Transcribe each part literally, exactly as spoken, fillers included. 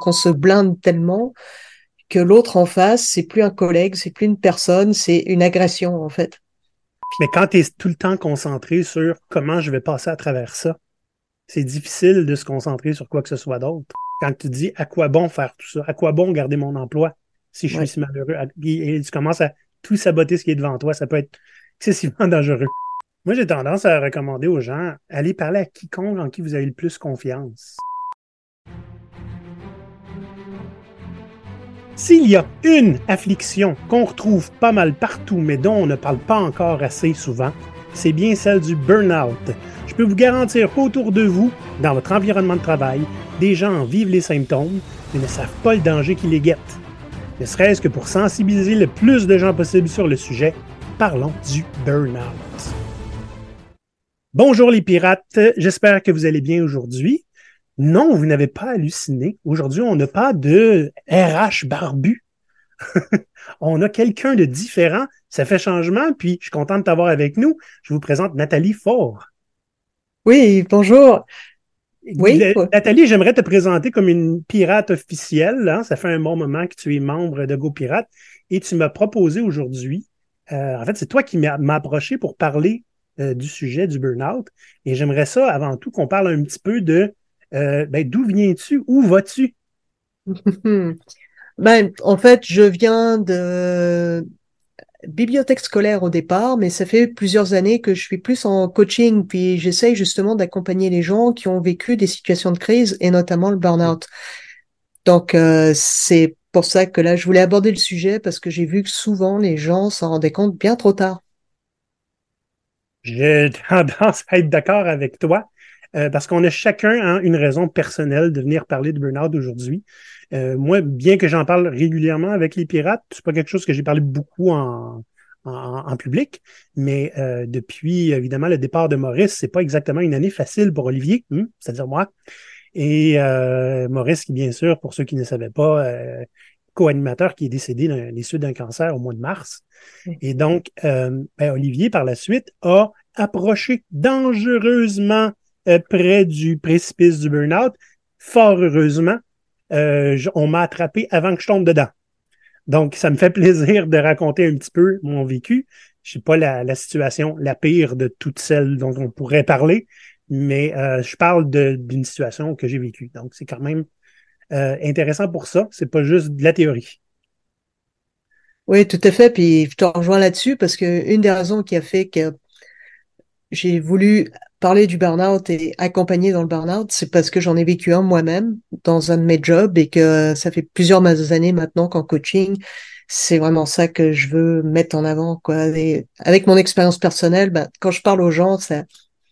qu'on se blinde tellement que l'autre en face, c'est plus un collègue, c'est plus une personne, c'est une agression, en fait. Mais quand tu es tout le temps concentré sur comment je vais passer à travers ça, c'est difficile de se concentrer sur quoi que ce soit d'autre. Quand tu dis à quoi bon faire tout ça, à quoi bon garder mon emploi si je suis Ouais. si malheureux, et tu commences à tout saboter ce qui est devant toi, ça peut être excessivement dangereux. Moi, j'ai tendance à recommander aux gens, allez parler à quiconque en qui vous avez le plus confiance. S'il y a une affliction qu'on retrouve pas mal partout, mais dont on ne parle pas encore assez souvent, c'est bien celle du burn-out. Je peux vous garantir qu'autour de vous, dans votre environnement de travail, des gens en vivent les symptômes, mais ne savent pas le danger qui les guette. Ne serait-ce que pour sensibiliser le plus de gens possible sur le sujet, parlons du burn-out. Bonjour les pirates, j'espère que vous allez bien aujourd'hui. Non, vous n'avez pas halluciné. Aujourd'hui, on n'a pas de R H barbu. On a quelqu'un de différent. Ça fait changement, puis je suis content de t'avoir avec nous. Je vous présente Nathalie Faure. Oui, bonjour. Oui, Le- ouais. Nathalie, j'aimerais te présenter comme une pirate officielle, hein. Ça fait un bon moment que tu es membre de GoPirate et tu m'as proposé aujourd'hui, euh, en fait, c'est toi qui m'as m'as approché pour parler euh, du sujet du burn-out. Et j'aimerais ça, avant tout, qu'on parle un petit peu de euh, ben, d'où viens-tu, où vas-tu? Ben, en fait, je viens de bibliothèque scolaire au départ, mais ça fait plusieurs années que je suis plus en coaching, puis j'essaye justement d'accompagner les gens qui ont vécu des situations de crise et notamment le burn-out. Donc, euh, c'est pour ça que là, je voulais aborder le sujet parce que j'ai vu que souvent les gens s'en rendaient compte bien trop tard. J'ai tendance à être d'accord avec toi euh, parce qu'on a chacun hein, une raison personnelle de venir parler de burn-out aujourd'hui. Euh, moi, bien que j'en parle régulièrement avec les pirates, c'est pas quelque chose que j'ai parlé beaucoup en, en, en public, mais euh, depuis évidemment le départ de Maurice, c'est pas exactement une année facile pour Olivier, hein, c'est-à-dire moi. Et euh, Maurice, qui bien sûr, pour ceux qui ne savaient pas, euh, co-animateur qui est décédé des suites d'un cancer au mois de mars. Et donc, euh, ben, Olivier, par la suite, a approché dangereusement euh, près du précipice du burn-out. Fort heureusement, euh, on m'a attrapé avant que je tombe dedans. Donc, ça me fait plaisir de raconter un petit peu mon vécu. Je sais pas la, la situation la pire de toutes celles dont on pourrait parler, mais euh, je parle de, d'une situation que j'ai vécue. Donc, c'est quand même euh, intéressant pour ça. C'est pas juste de la théorie. Oui, tout à fait. Puis je te rejoins là-dessus parce que une des raisons qui a fait que j'ai voulu parler du burn-out et accompagner dans le burn-out, c'est parce que j'en ai vécu un moi-même dans un de mes jobs et que ça fait plusieurs années maintenant qu'en coaching, c'est vraiment ça que je veux mettre en avant, quoi. Et avec mon expérience personnelle, ben, quand je parle aux gens, ça,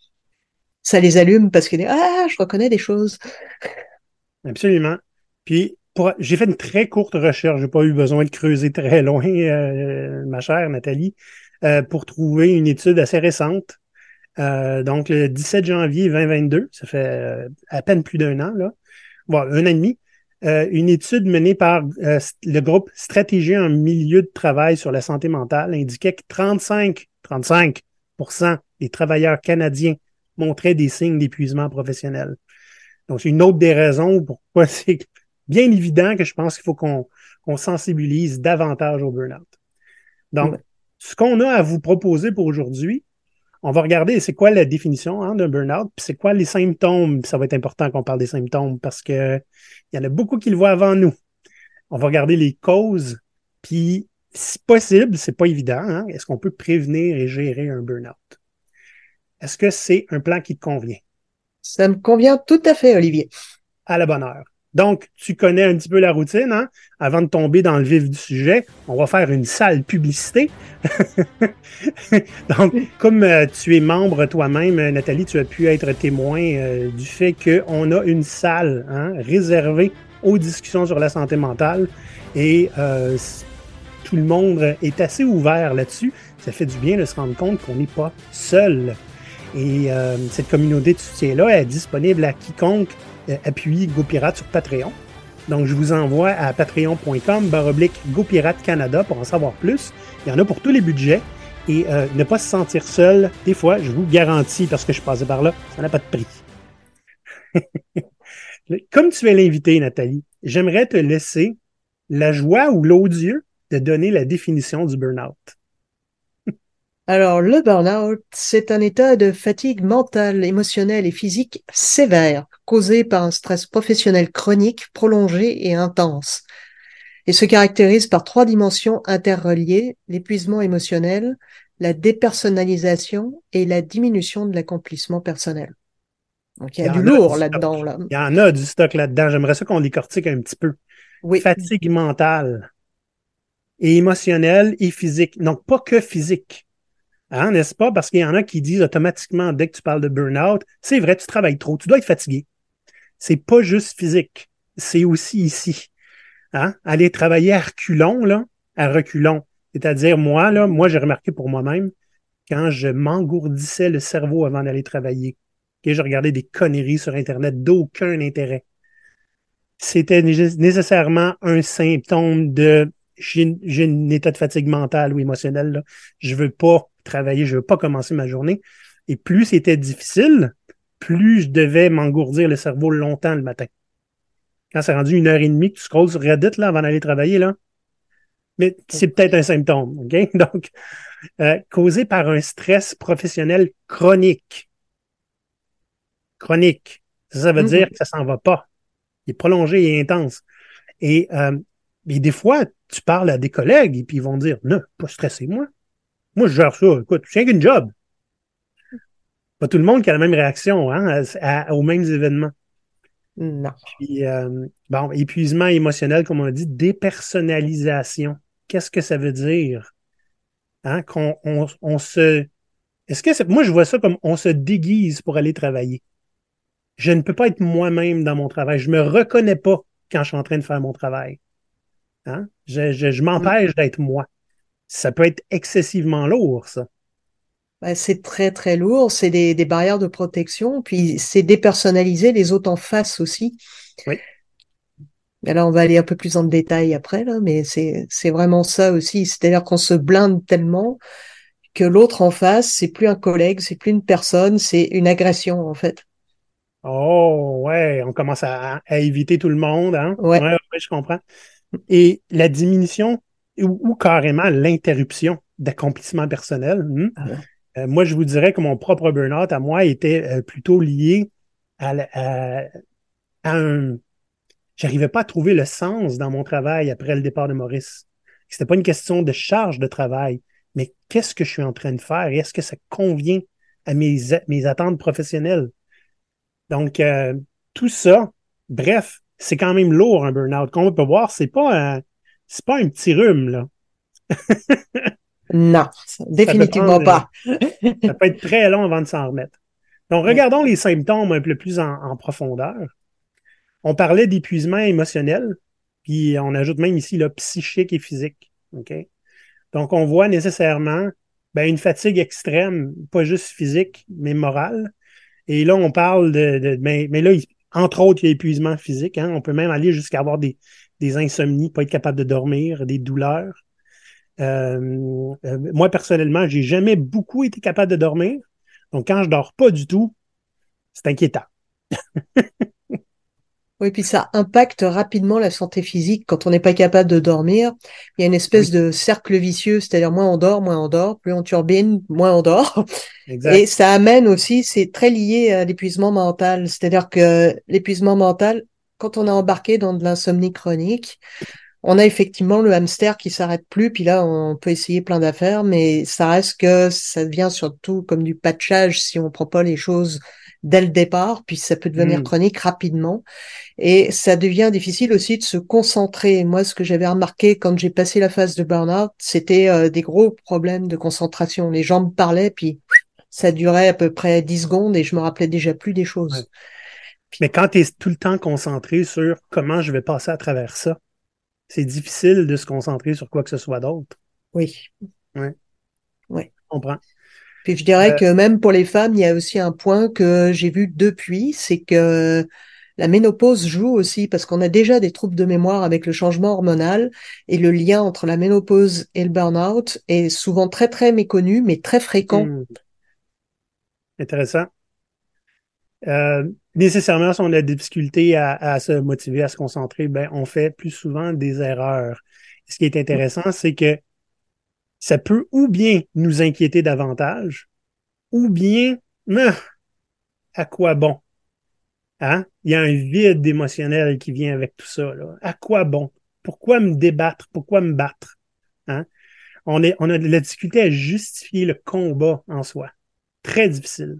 ça les allume parce que ah, je reconnais des choses. Absolument. Puis, pour, j'ai fait une très courte recherche. J'ai pas eu besoin de creuser très loin, euh, ma chère Nathalie, euh, pour trouver une étude assez récente. Euh, donc, le dix-sept janvier deux mille vingt-deux, ça fait euh, à peine plus d'un an, là, bon, un an et demi, euh, une étude menée par euh, le groupe Stratégie en milieu de travail sur la santé mentale indiquait que trente-cinq, trente-cinq pour cent des travailleurs canadiens montraient des signes d'épuisement professionnel. Donc, c'est une autre des raisons pourquoi c'est bien évident que je pense qu'il faut qu'on qu'on sensibilise davantage au burn-out. Donc, ce qu'on a à vous proposer pour aujourd'hui, on va regarder c'est quoi la définition hein, d'un burn-out, puis c'est quoi les symptômes. Ça va être important qu'on parle des symptômes parce que il y en a beaucoup qui le voient avant nous. On va regarder les causes, puis si possible, c'est pas évident, hein, est-ce qu'on peut prévenir et gérer un burn-out? Est-ce que c'est un plan qui te convient? Ça me convient tout à fait, Olivier. À la bonne heure. Donc, tu connais un petit peu la routine, hein? Avant de tomber dans le vif du sujet, on va faire une sale publicité. Donc, comme euh, tu es membre toi-même, Nathalie, tu as pu être témoin euh, du fait qu'on a une salle hein, réservée aux discussions sur la santé mentale et euh, tout le monde est assez ouvert là-dessus. Ça fait du bien de se rendre compte qu'on n'est pas seul. Et euh, cette communauté de soutien-là est disponible à quiconque euh, appuie GoPirate sur Patreon. Donc, je vous envoie à patreon.com baroblique GoPirate Canada pour en savoir plus. Il y en a pour tous les budgets. Et euh, ne pas se sentir seul, des fois, je vous garantis, parce que je suis par là, ça n'a pas de prix. Comme tu es l'invité, Nathalie, j'aimerais te laisser la joie ou l'odieux de donner la définition du burn-out. Alors, le burn-out, c'est un état de fatigue mentale, émotionnelle et physique sévère, causé par un stress professionnel chronique, prolongé et intense, et se caractérise par trois dimensions interreliées: l'épuisement émotionnel, la dépersonnalisation et la diminution de l'accomplissement personnel. Donc, il y Il y a du en a du lourd stock. là-dedans, là. Il y en a du stock là-dedans. J'aimerais ça qu'on décortique un petit peu. Oui, Fatigue mentale et émotionnelle et physique. Donc, pas que physique. Hein, n'est-ce pas? Parce qu'il y en a qui disent automatiquement, dès que tu parles de burn-out, c'est vrai, tu travailles trop, tu dois être fatigué. C'est pas juste physique, c'est aussi ici. Hein? Aller travailler à reculons, là, à reculons. C'est-à-dire, moi, là, moi, j'ai remarqué pour moi-même, quand je m'engourdissais le cerveau avant d'aller travailler, que je regardais des conneries sur Internet d'aucun intérêt, c'était nécessairement un symptôme de j'ai, j'ai un état de fatigue mentale ou émotionnelle. Là. Je veux pas travailler, je veux pas commencer ma journée. Et plus c'était difficile, plus je devais m'engourdir le cerveau longtemps le matin. Quand c'est rendu une heure et demie que tu scrolles sur Reddit là, avant d'aller travailler, là, mais c'est peut-être un symptôme. OK? Donc, euh, causé par un stress professionnel chronique. Chronique. Ça, ça veut dire mhm. que ça s'en va pas. Il est prolongé et intense. Et, euh, et des fois, tu parles à des collègues et puis ils vont dire, non, pas stressé, moi. Moi, je gère ça. Écoute, je qu'une job. Pas tout le monde qui a la même réaction hein, à, à, aux mêmes événements. Non. Puis, euh, bon, épuisement émotionnel, comme on a dit, dépersonnalisation. Qu'est-ce que ça veut dire? Hein, qu'on on, on se. Est-ce que c'est. Moi, je vois ça comme on se déguise pour aller travailler. Je ne peux pas être moi-même dans mon travail. Je me reconnais pas quand je suis en train de faire mon travail. Hein? Je, je, je m'empêche d'être moi. Ça peut être excessivement lourd, ça. Bah, c'est très très lourd, c'est des, des barrières de protection, puis c'est dépersonnalisé, les autres en face aussi. Oui. Et là, on va aller un peu plus en détail après, là, mais c'est c'est vraiment ça aussi. C'est-à-dire qu'on se blinde tellement que l'autre en face, c'est plus un collègue, c'est plus une personne, c'est une agression en fait. Oh, ouais, on commence à, à éviter tout le monde, hein? Ouais. Ouais, ouais, je comprends. Et la diminution ou, ou carrément l'interruption d'accomplissement personnel. Hmm? Euh, Euh, moi, je vous dirais que mon propre burn-out à moi était euh, plutôt lié à, la- à, à un. J'arrivais pas à trouver le sens dans mon travail après le départ de Maurice. C'était pas une question de charge de travail, mais qu'est-ce que je suis en train de faire et est-ce que ça convient à mes, mes attentes professionnelles? Donc, euh, tout ça, bref, c'est quand même lourd un burn-out. Comme on peut voir, c'est pas un, c'est pas un petit rhume, là. non, Ça peut prendre, définitivement euh, pas. ça peut être très long avant de s'en remettre. Donc, Ouais. regardons les symptômes un peu plus en, en profondeur. On parlait d'épuisement émotionnel, puis on ajoute même ici là, psychique et physique. OK? Donc, on voit nécessairement ben, une fatigue extrême, pas juste physique, mais morale. Et là, on parle de. de mais, mais là, il- entre autres, il y a épuisement physique. Hein. On peut même aller jusqu'à avoir des, des insomnies, pas être capable de dormir, des douleurs. Euh, euh, moi, personnellement, j'ai jamais beaucoup été capable de dormir. Donc, quand je dors pas du tout, c'est inquiétant. Oui, puis ça impacte rapidement la santé physique quand on n'est pas capable de dormir. Il y a une espèce Oui, de cercle vicieux, c'est-à-dire moins on dort, moins on dort, plus on turbine, moins on dort. Et exact. ça amène aussi, c'est très lié à l'épuisement mental, c'est-à-dire que l'épuisement mental, quand on est embarqué dans de l'insomnie chronique, on a effectivement le hamster qui s'arrête plus, puis là on peut essayer plein d'affaires, mais ça reste que ça devient surtout comme du patchage si on prend pas les choses dès le départ, puis ça peut devenir Hmm. chronique rapidement. Et ça devient difficile aussi de se concentrer. Moi, ce que j'avais remarqué quand j'ai passé la phase de burn-out, c'était euh, des gros problèmes de concentration. Les gens me parlaient, puis ça durait à peu près dix secondes et je me rappelais déjà plus des Ouais. choses. Puis, Mais quand tu es tout le temps concentré sur comment je vais passer à travers ça, c'est difficile de se concentrer sur quoi que ce soit d'autre. oui, Ouais, oui. je comprends. Puis je dirais Euh, que même pour les femmes, il y a aussi un point que j'ai vu depuis, c'est que la ménopause joue aussi parce qu'on a déjà des troubles de mémoire avec le changement hormonal et le lien entre la ménopause et le burn-out est souvent très très méconnu mais très fréquent. hmm, intéressant. Euh, nécessairement, si on a des difficultés à, à se motiver, à se concentrer, ben, on fait plus souvent des erreurs. Ce qui est intéressant, c'est que ça peut ou bien nous inquiéter davantage, ou bien, mais, à quoi bon? Hein? Il y a un vide émotionnel qui vient avec tout ça, là. À quoi bon? Pourquoi me débattre? Pourquoi me battre? Hein? On est, on a de la difficulté à justifier le combat en soi. Très difficile.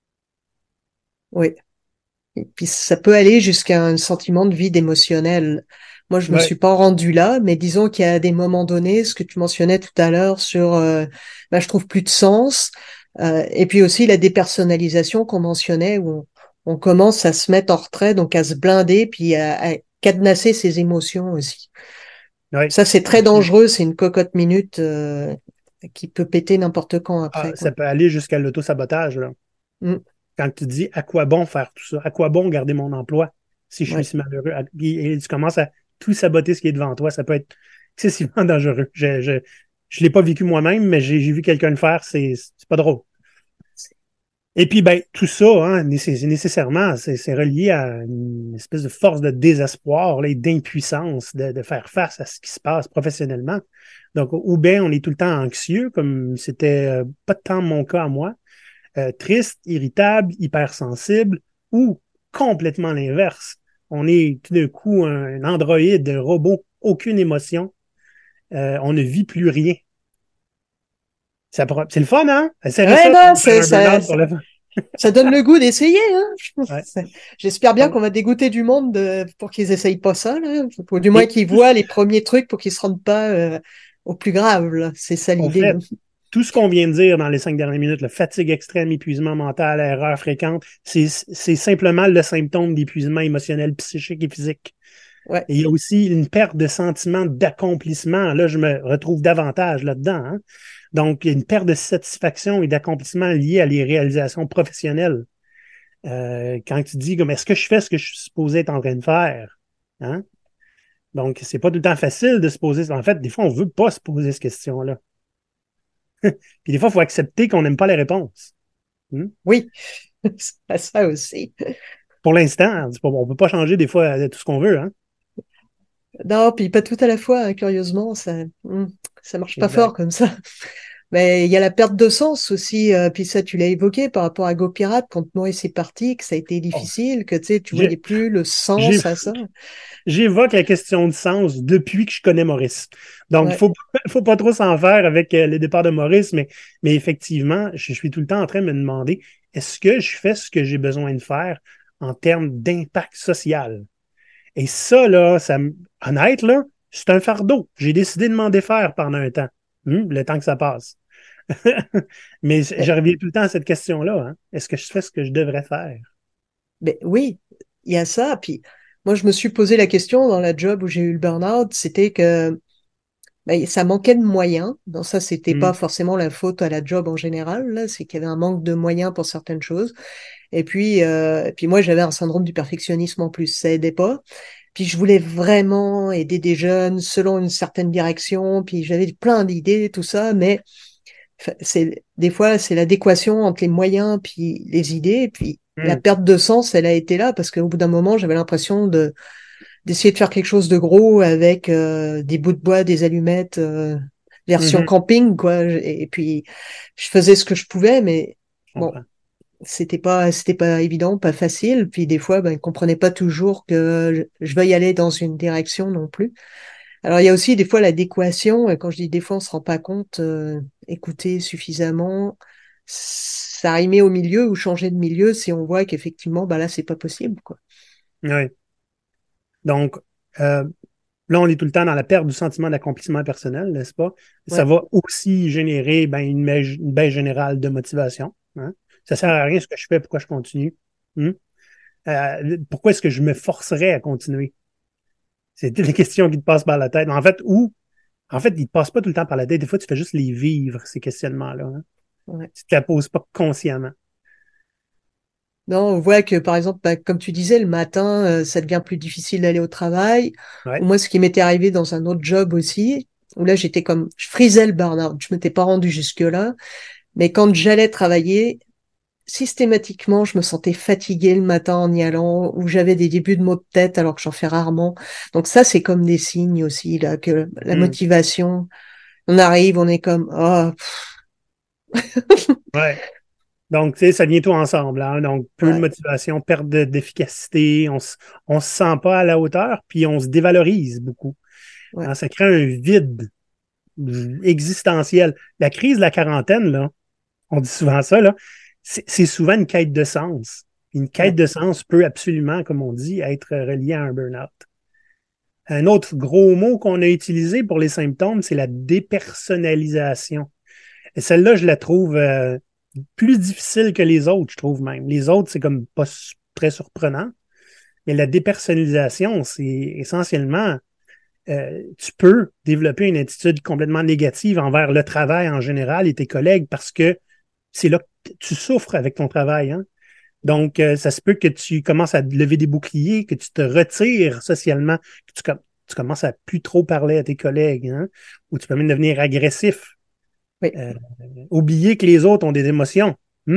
Oui. Et puis ça peut aller jusqu'à un sentiment de vide émotionnel. Moi, je me Ouais, suis pas rendue là, mais disons qu'il y a des moments donnés, ce que tu mentionnais tout à l'heure sur, euh, bah, je trouve plus de sens, euh, et puis aussi la dépersonnalisation qu'on mentionnait, où on, on commence à se mettre en retrait, donc à se blinder, puis à, à cadenasser ses émotions aussi. ouais. Ça, c'est très dangereux, c'est une cocotte minute euh, qui peut péter n'importe quand Ah, après, ça quoi. peut aller jusqu'à l'auto-sabotage, là. Mm, Quand tu dis à quoi bon faire tout ça? À quoi bon garder mon emploi si je suis ouais. si malheureux? Et, et tu commences à tout saboter ce qui est devant toi. Ça peut être excessivement dangereux. Je je, je l'ai pas vécu moi-même, mais j'ai vu quelqu'un le faire. C'est c'est pas drôle. Et puis, ben, tout ça, hein, nécess- nécessairement, c'est c'est relié à une espèce de force de désespoir là, et d'impuissance de, de faire face à ce qui se passe professionnellement. Donc, ou bien on est tout le temps anxieux, comme c'était euh, pas tant mon cas à moi, euh, triste, irritable, hypersensible, ou complètement l'inverse. On est tout d'un coup un, un androïde, un robot, aucune émotion. Euh, on ne vit plus rien. Ça pourra- C'est le fun, hein? Essayez Ouais, ça non, pour faire c'est, un ça, burn-out pour le fun. ça donne le goût d'essayer, hein. Ouais. C'est- J'espère bien Donc, qu'on va dégoûter du monde de- pour qu'ils essayent pas ça, là. Ou du moins et qu'ils tout voient les premiers trucs pour qu'ils se rendent pas euh, au plus grave, là. C'est ça au l'idée, fait, hein. tout ce qu'on vient de dire dans les cinq dernières minutes, la fatigue extrême, épuisement mental, erreur fréquente, c'est c'est simplement le symptôme d'épuisement émotionnel, psychique et physique. Ouais. Et il y a aussi une perte de sentiment d'accomplissement. Là, je me retrouve davantage là-dedans. Hein? Donc, il y a une perte de satisfaction et d'accomplissement liée à les réalisations professionnelles. Euh, quand tu dis, comme, est-ce que je fais ce que je suis supposé être en train de faire? Hein? Donc, c'est pas tout le temps facile de se poser. En fait, des fois, on veut pas se poser cette question-là. Puis des fois, il faut accepter qu'on n'aime pas les réponses. Hmm? Oui, c'est ça aussi. Pour l'instant, on peut pas changer des fois tout ce qu'on veut. Hein? Non, puis pas tout à la fois, hein, curieusement, ça, hmm, ça marche pas fort Exact. comme ça. Mais il y a la perte de sens aussi, euh, puis ça, tu l'as évoqué par rapport à GoPirate, quand Maurice est parti, que ça a été Oh, difficile, que tu sais, tu voyais j'ai, plus le j'ai sens à ça. j'évoque la question de sens depuis que je connais Maurice. Donc, il Ouais. faut, faut pas trop s'en faire avec euh, le départ de Maurice, mais, mais effectivement, je suis tout le temps en train de me demander, est-ce que je fais ce que j'ai besoin de faire en termes d'impact social? Et ça, là, ça, me- honnête, là, c'est un fardeau. J'ai décidé de m'en défaire pendant un temps, Hmm, le temps que ça passe. Mais je Mais, reviens tout le temps à cette question-là. Hein. Est-ce que je fais ce que je devrais faire? mais oui, il y a ça. Puis moi, je me suis posé la question dans la job où j'ai eu le burn-out, c'était que ben, ça manquait de moyens. Non, ça, c'était Hmm, pas forcément la faute à la job en général, là, c'est qu'il y avait un manque de moyens pour certaines choses. Et puis, euh, et puis moi, j'avais un syndrome du perfectionnisme en plus, ça aidait pas. Puis je voulais vraiment aider des jeunes selon une certaine direction. Puis j'avais plein d'idées, tout ça, mais enfin, c'est des fois c'est l'adéquation entre les moyens puis les idées. Et puis la hmm, perte de sens, elle a été là parce qu'au bout d'un moment, j'avais l'impression de d'essayer de faire quelque chose de gros avec euh, des bouts de bois, des allumettes, euh, version mhm, camping, quoi. Et puis je faisais ce que je pouvais, mais je bon, comprends. c'était pas c'était pas évident, pas facile. Puis des fois, ben, ils comprenaient pas toujours que je, je veuille aller dans une direction non plus. Alors il y a aussi des fois l'adéquation. Et quand je dis des fois, on se rend pas compte, euh, écouter suffisamment, s'arrimer au milieu ou changer de milieu si on voit qu'effectivement, bah là, c'est pas possible, quoi. Oui. Donc, euh, là, on est tout le temps dans la perte du sentiment d'accomplissement personnel, n'est-ce pas? Ça Ouais. va aussi générer ben, une, baisse, une baisse générale de motivation. Hein? Ça sert à rien ce que je fais, pourquoi je continue? Hmm? Euh, pourquoi est-ce que je me forcerais à continuer? C'est toutes les questions qui te passent par la tête. En fait, ou, en fait, ils te passent pas tout le temps par la tête. Des fois, tu fais juste les vivre, ces questionnements-là. Hein? Ouais. Tu te la poses pas consciemment. Non, on voit que, par exemple, bah, comme tu disais, le matin, euh, ça devient plus difficile d'aller au travail. Ou Ouais. moi, ce qui m'était arrivé dans un autre job aussi, où là, j'étais comme, je frisais le burn-out. Je m'étais pas rendu jusque-là. Mais quand j'allais travailler, systématiquement, je me sentais fatiguée le matin en y allant, ou j'avais des débuts de maux de tête alors que j'en fais rarement. Donc ça, c'est comme des signes aussi, là, que la Hmm. motivation, on arrive, on est comme, oh, Ouais. Donc, tu sais, ça vient tout ensemble, hein. Donc, peu de ouais, motivation, perte de- d'efficacité, on se, on se sent pas à la hauteur, puis on se dévalorise beaucoup, ouais, hein. Ça crée un vide euh, existentiel. La crise de la quarantaine, là, on dit souvent ça, là, c'est c'est souvent une quête de sens. Une quête ouais, de sens peut absolument, comme on dit, être reliée à un burn-out. Un autre gros mot qu'on a utilisé pour les symptômes, c'est la dépersonnalisation. Et celle-là, je la trouve euh, plus difficile que les autres, je trouve même. Les autres, c'est comme pas su- très surprenant. Mais la dépersonnalisation, c'est essentiellement, euh, tu peux développer une attitude complètement négative envers le travail en général et tes collègues parce que c'est là que tu souffres avec ton travail, hein. Donc, euh, ça se peut que tu commences à lever des boucliers, que tu te retires socialement, que tu, com- tu commences à plus trop parler à tes collègues, hein, ou tu peux même devenir agressif. oui. Euh, oublier que les autres ont des émotions. Hmm?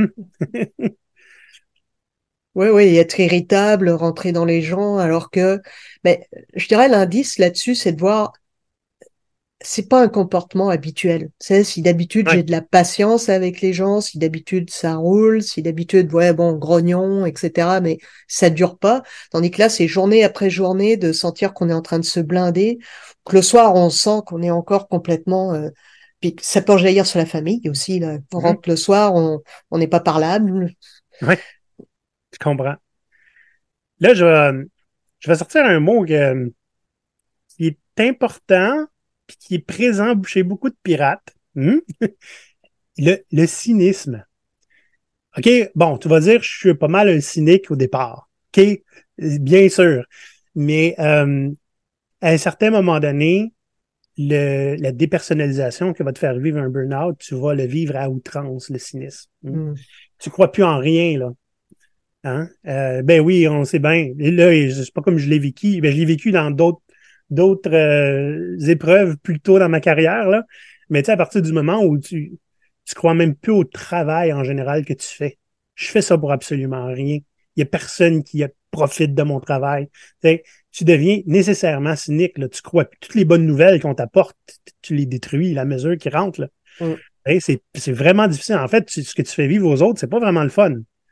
Oui, oui, être irritable, rentrer dans les gens, alors que, ben, je dirais l'indice là-dessus, c'est de voir, c'est pas un comportement habituel. C'est si d'habitude j'ai Ouais. de la patience avec les gens, si d'habitude ça roule, si d'habitude, ouais, bon, grognon, et cetera, mais ça dure pas. Tandis que là, c'est journée après journée de sentir qu'on est en train de se blinder, que le soir, on sent qu'on est encore complètement, euh, puis ça peut jaillir sur la famille aussi, là. On Mhm. rentre le soir, on, on n'est pas parlable. Ouais, je comprends. Là, je vais, je vais sortir un mot que- qui est important puis qui est présent chez beaucoup de pirates. Hmm? Le, le cynisme. OK, bon, tu vas dire, je suis pas mal un cynique au départ. OK, bien sûr. Mais euh, à un certain moment donné, le, la dépersonnalisation qui va te faire vivre un burn-out, tu vas le vivre à outrance, le cynisme. Hmm? Hmm. Tu crois plus en rien, là. Hein? Euh, ben oui, on sait bien. Et là, c'est pas comme je l'ai vécu. Ben, je l'ai vécu dans d'autres d'autres euh, épreuves plus tôt dans ma carrière, là. Mais tu sais, à partir du moment où tu, tu crois même plus au travail en général que tu fais. Je fais ça pour absolument rien. Il y a personne qui profite de mon travail. Tu sais, tu deviens nécessairement cynique, là. Tu crois que toutes les bonnes nouvelles qu'on t'apporte, tu les détruis, la mesure qui rentre, là. Hmm. Hey, c'est, c'est vraiment difficile. En fait, tu- ce que tu fais vivre aux autres, c'est pas vraiment le fun.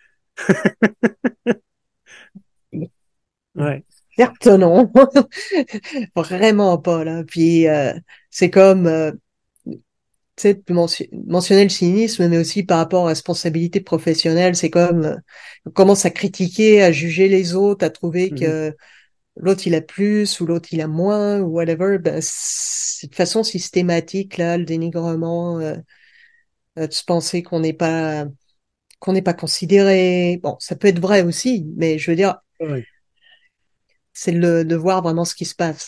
Ouais. Certes, non. Vraiment pas, là. Puis, euh, c'est comme, euh, tu sais, tu mention- mentionner le cynisme, mais aussi par rapport aux responsabilités professionnelles, c'est comme, euh, on commence à critiquer, à juger les autres, à trouver Mhm. que l'autre il a plus ou l'autre il a moins ou whatever. Ben, c'est de façon systématique, là, le dénigrement, euh, euh, de se penser qu'on n'est pas, qu'on n'est pas considéré. Bon, ça peut être vrai aussi, mais je veux dire, Ouais. c'est le, de voir vraiment ce qui se passe.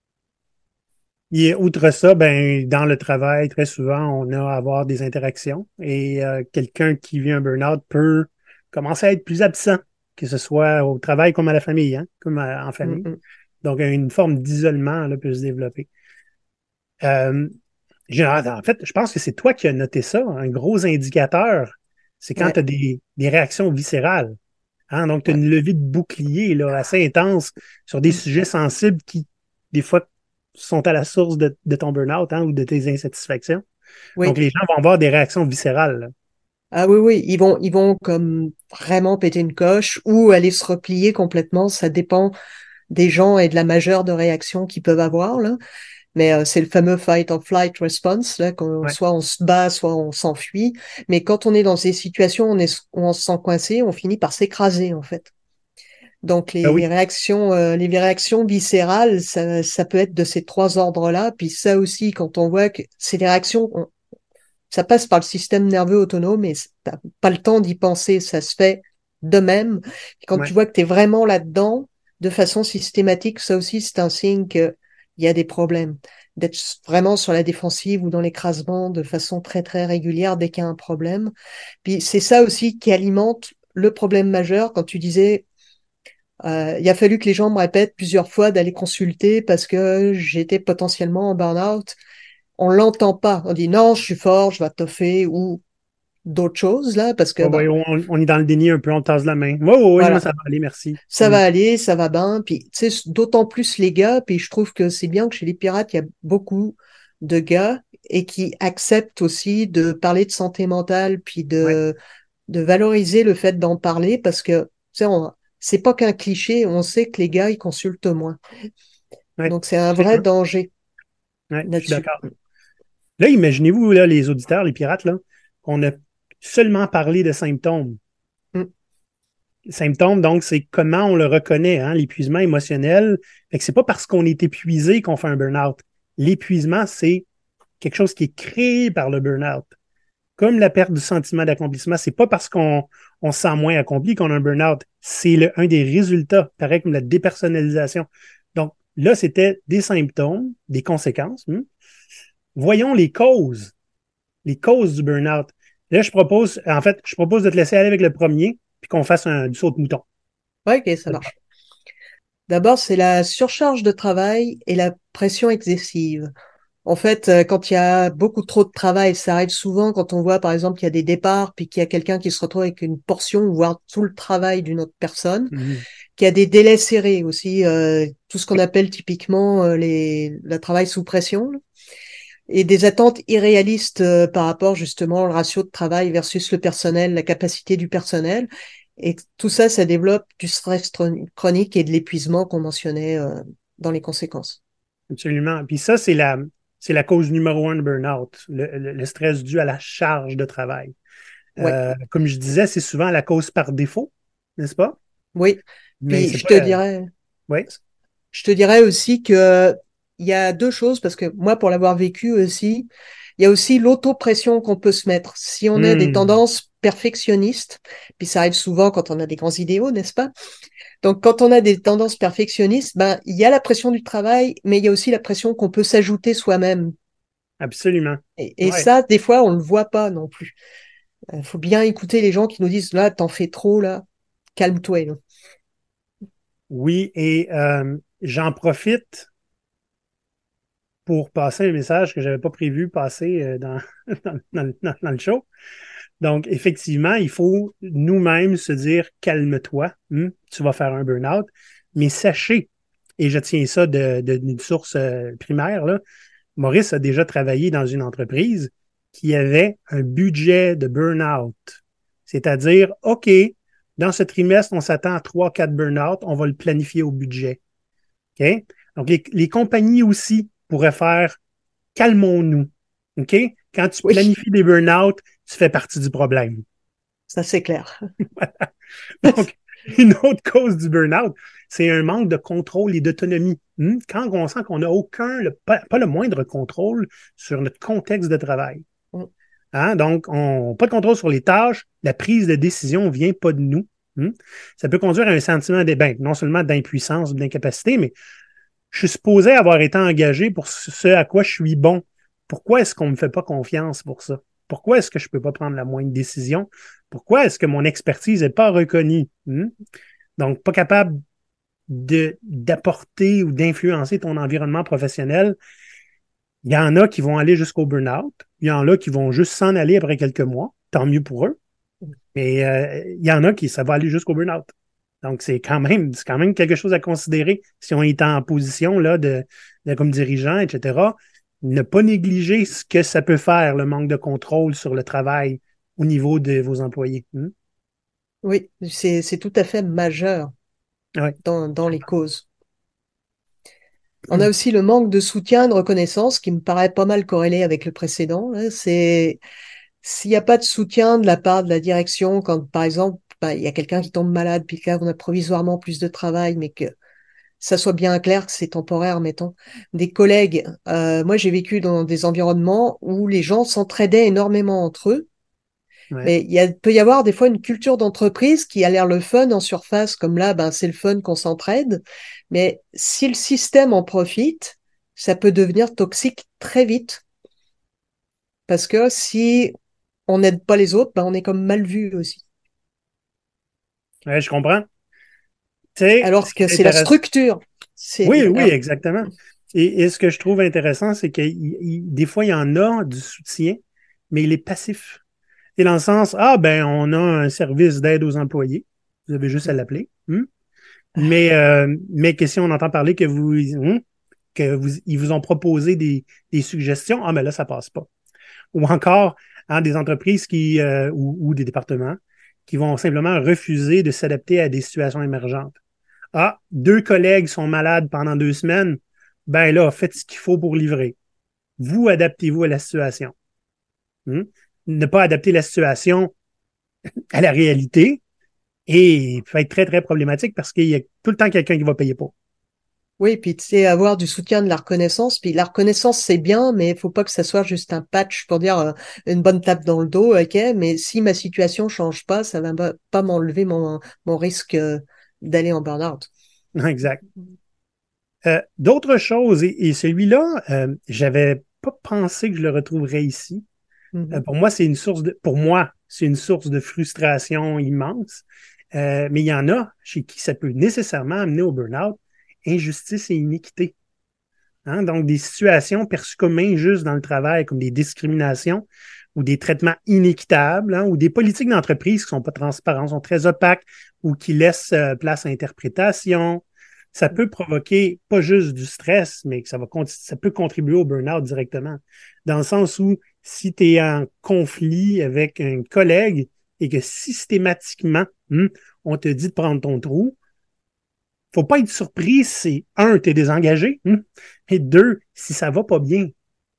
Et outre ça, ben, dans le travail, très souvent, on a à avoir des interactions et euh, quelqu'un qui vit un burn-out peut commencer à être plus absent, que ce soit au travail comme à la famille, hein, comme à- en Mm, famille. mm. Donc, une forme d'isolement là, peut se développer. Euh, j'ai- en fait, je pense que c'est toi qui as noté ça. Un gros indicateur, c'est quand tu Ouais, as des, des réactions viscérales. Hein? Donc, tu as ouais. une levée de bouclier là, assez intense sur des sujets sensibles qui, des fois, sont à la source de, de ton burn-out, hein, ou de tes insatisfactions. Donc, Oui. les gens vont avoir des réactions viscérales, là. Ah oui, oui, ils vont, ils vont comme vraiment péter une coche ou aller se replier complètement. Ça dépend des gens et de la majeure de réactions qu'ils peuvent avoir, là. Mais euh, c'est le fameux fight or flight response, là, qu'on, Ouais. soit on se bat, soit on s'enfuit. Mais quand on est dans ces situations où on est, où on se sent coincé, on finit par s'écraser, en fait. Donc Ben les, les oui, réactions, euh, les réactions viscérales, ça, ça peut être de ces trois ordres-là. Puis ça aussi, quand on voit que c'est des réactions, on- ça passe par le système nerveux autonome et t'as pas le temps d'y penser, ça se fait de même. Et quand tu ouais. vois que tu es vraiment là-dedans, de façon systématique, ça aussi, c'est un signe qu'il y a des problèmes. D'être vraiment sur la défensive ou dans l'écrasement de façon très, très régulière dès qu'il y a un problème. Puis c'est ça aussi qui alimente le problème majeur. Quand tu disais, euh, il a fallu que les gens me répètent plusieurs fois d'aller consulter parce que j'étais potentiellement en burn-out. On l'entend pas. On dit non, je suis fort, je vais toffer ou d'autres choses là, parce que Ouais, ben ouais, on, on est dans le déni un peu, on tasse la main. Oui, oui, oui, moi, voilà, ça va aller, merci. ça Hmm. va aller, ça va bien. Puis tu sais, d'autant plus les gars. Puis je trouve que c'est bien que chez les pirates, il y a beaucoup de gars et qui acceptent aussi de parler de santé mentale, puis Ouais, de de valoriser le fait d'en parler, parce que tu sais, on- c'est pas qu'un cliché. On sait que les gars ils consultent moins. ouais, Donc c'est un vrai absolument. danger Ouais, je suis là-dessus. d'accord. Là, imaginez-vous, là, les auditeurs, les pirates, là, qu'on a seulement parlé de symptômes. Mm. Symptômes, donc, c'est comment on le reconnaît, hein, l'épuisement émotionnel. Fait que c'est pas parce qu'on est épuisé qu'on fait un burn-out. L'épuisement, c'est quelque chose qui est créé par le burn-out. Comme la perte du sentiment d'accomplissement, c'est pas parce qu'on on se sent moins accompli qu'on a un burn-out. C'est le, un des résultats, pareil comme la dépersonnalisation. Donc, là, c'était des symptômes, des conséquences. Hmm. Voyons les causes, les causes du burn-out. Là, je propose, en fait, je propose de te laisser aller avec le premier, puis qu'on fasse un, du saut de mouton. Ouais, ok, ça marche. D'abord, c'est la surcharge de travail et la pression excessive. En fait, euh, quand il y a beaucoup trop de travail, ça arrive souvent quand on voit, par exemple, qu'il y a des départs, puis qu'il y a quelqu'un qui se retrouve avec une portion, voire tout le travail d'une autre personne, Mhm. qu'il y a des délais serrés aussi, euh, tout ce qu'on appelle typiquement euh, les, le travail sous pression, là, et des attentes irréalistes euh, par rapport justement au ratio de travail versus le personnel, la capacité du personnel. Et tout ça, ça développe du stress chronique et de l'épuisement qu'on mentionnait euh, dans les conséquences. Absolument. Puis ça, c'est la, c'est la cause numéro un de burn-out, le, le- le stress dû à la charge de travail. Ouais, Euh, comme je disais, c'est souvent la cause par défaut, n'est-ce pas? oui. Mais Puis c'est je pas te la... dirais, Oui. je te dirais aussi que il y a deux choses, parce que moi, pour l'avoir vécu aussi, il y a aussi l'auto-pression qu'on peut se mettre. Si on a des Hmm. tendances perfectionnistes, puis ça arrive souvent quand on a des grands idéaux, n'est-ce pas? Donc, quand on a des tendances perfectionnistes, ben, il y a la pression du travail, mais il y a aussi la pression qu'on peut s'ajouter soi-même. Absolument. Et, et Ouais. ça, des fois, on le voit pas non plus. Il faut bien écouter les gens qui nous disent, là, t'en fais trop, là, calme-toi. Là. Oui, et euh, j'en profite pour passer un message que j'avais pas prévu passer euh, dans, dans, dans, dans- dans le show. Donc, effectivement, il faut nous-mêmes se dire calme-toi, hmm, tu vas faire un burn-out, mais sachez, et je tiens ça de, de- d'une source euh, primaire, là, Maurice a déjà travaillé dans une entreprise qui avait un budget de burn-out. C'est-à-dire, OK, dans ce trimestre, on s'attend à trois, quatre burn-out, on va le planifier au budget. OK? Donc, les, les compagnies aussi pourraient faire calmons-nous. OK? Quand tu Oui, planifies des burn-out, tu fais partie du problème. ça c'est clair. Donc, une autre cause du burn-out, c'est un manque de contrôle et d'autonomie. Hmm? Quand on sent qu'on n'a aucun, le, pas, pas, le moindre contrôle sur notre contexte de travail. Hein? Donc, on n'a pas de contrôle sur les tâches, la prise de décision ne vient pas de nous. Hmm? Ça peut conduire à un sentiment de, ben, non seulement d'impuissance ou d'incapacité, mais je suis supposé avoir été engagé pour ce à quoi je suis bon. Pourquoi est-ce qu'on ne me fait pas confiance pour ça? Pourquoi est-ce que je ne peux pas prendre la moindre décision? Pourquoi est-ce que mon expertise n'est pas reconnue? Hmm? Donc, pas capable de, d'apporter ou d'influencer ton environnement professionnel. Il y en a qui vont aller jusqu'au burn-out. Il y en a qui vont juste s'en aller après quelques mois. Tant mieux pour eux. Mais euh, il y en a qui, ça va aller jusqu'au burn-out. Donc, c'est quand même, c'est quand même quelque chose à considérer si on est en position là, de, de comme dirigeant, et cetera. Ne pas négliger ce que ça peut faire, le manque de contrôle sur le travail au niveau de vos employés. Hmm? Oui, c'est c'est tout à fait majeur Oui. dans, dans les causes. On a aussi le manque de soutien et de reconnaissance qui me paraît pas mal corrélé avec le précédent. Là. C'est s'il n'y a pas de soutien de la part de la direction, quand par exemple bah, il y a quelqu'un qui tombe malade, puis que là on a provisoirement plus de travail, mais que ça soit bien clair que c'est temporaire, mettons. Des collègues, euh, moi j'ai vécu dans des environnements où les gens s'entraidaient énormément entre eux. Ouais. Mais il y a, peut y avoir des fois une culture d'entreprise qui a l'air le fun en surface, comme là, ben, c'est le fun qu'on s'entraide. Mais si le système en profite, ça peut devenir toxique très vite. Parce que si on n'aide pas les autres, ben, on est comme mal vu aussi. Ouais, je comprends. Tu sais, ce Alors qui que est c'est la intéressant. structure. Oui, C'est, oui, alors, exactement. Et, et ce que je trouve intéressant, c'est que il- il- des fois, il y en a du soutien, mais il est passif. C'est dans le sens, ah ben, on a un service d'aide aux employés. Vous avez juste à l'appeler. Hmm? Mais, euh, mais que si on entend parler que vous, hmm, que vous, ils vous ont proposé des, des suggestions, ah ben là, ça passe pas. Ou encore, hein, des entreprises qui, euh, ou, ou des départements qui vont simplement refuser de s'adapter à des situations émergentes. Ah, deux collègues sont malades pendant deux semaines, ben là, faites ce qu'il faut pour livrer. Vous, adaptez-vous à la situation. Hmm? Ne pas adapter la situation à la réalité et peut être très, très problématique parce qu'il y a tout le temps quelqu'un qui va payer pour. Oui, puis tu sais, avoir du soutien de la reconnaissance. Puis la reconnaissance, c'est bien, mais il faut pas que ça soit juste un patch pour dire euh, une bonne tape dans le dos, ok. Mais si ma situation change pas, ça va pas pas m'enlever mon, mon risque euh, d'aller en burn-out. Exact. Euh, d'autres choses, et, et celui-là, euh, j'avais pas pensé que je le retrouverais ici. Euh, Mhm. pour moi, c'est une source de, pour moi, c'est une source de frustration immense. Euh, mais il y en a chez qui ça peut nécessairement amener au burn-out, injustice et iniquité. Hein? Donc, des situations perçues comme injustes dans le travail, comme des discriminations ou des traitements inéquitables, hein, ou des politiques d'entreprise qui sont pas transparentes, sont très opaques ou qui laissent euh, place à interprétation. Ça peut provoquer pas juste du stress, mais que ça va ça peut contribuer au burn-out directement. Dans le sens où si tu es en conflit avec un collègue et que systématiquement, hmm, on te dit de prendre ton trou, faut pas être surpris si, un, tu es désengagé, hmm, et deux, si ça va pas bien